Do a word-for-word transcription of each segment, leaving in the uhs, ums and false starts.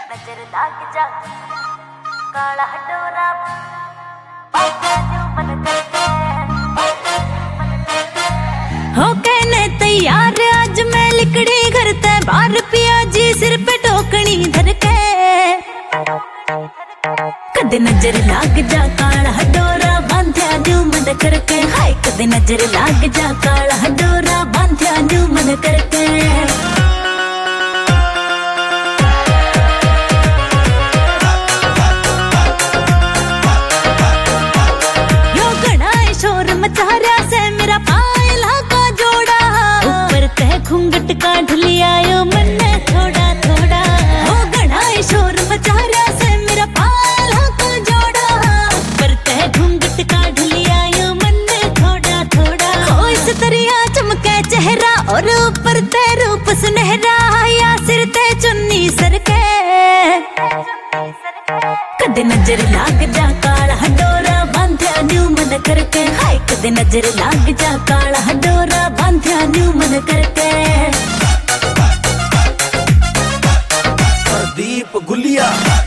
नजर लाग जा काला डोरा हो कहने तैयार आज मैं लिकड़ी घर ते बार पिया जी सिर पे टोकनी धर के कदे नजर लाग जा काला डोरा बांध्या न्यू मन करके हाय कदे नजर लाग जा काला डोरा बांध्या न्यू मन करके घूंघट काढ़ लिया यो मन थोड़ा थोड़ा हो घड़ा शोर मचा रहा से मेरा पाला को जोड़ा ऊपर तह घूंघट काढ़ लिया यो मन थोड़ा थोड़ा हो इस तरिया चमके चेहरा और ऊपर ते रूप सुनहरा या सिर ते चुन्नी सरके कदे नजर लाग जा काला डोरा बांध्या न्यू मन करके हाय कदे नजर लाग जा काला डोरा बांध्या न्यू मन करके प्रदीप गुलिया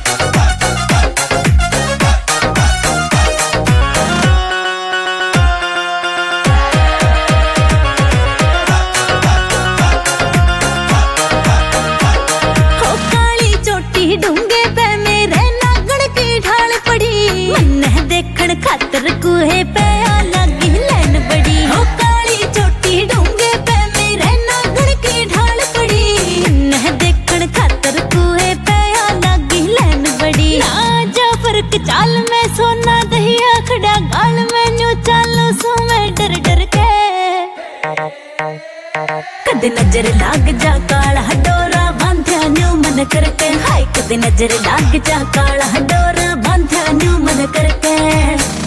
हो काली चोटी ढूंगे पे मेरे नागण की ढाल पड़ी मन देखण खातर कुहे पे लगी लैन बड़ी हो काली चोटी ढूंगे पे मेरे नागण की ढाल पड़ी मन देखण खातर कुहे पे लगी लैन बड़ी ना जा फर्क चाल में सोना दहिया खड़ा गाल में न्यू चालू सो मैं डर डर के कदे नजर लाग जा काला डोरा बांध्या न्यू मन करके हाय कदे नजर लाग जा काला डोरा बांध्या न्यू मन करके।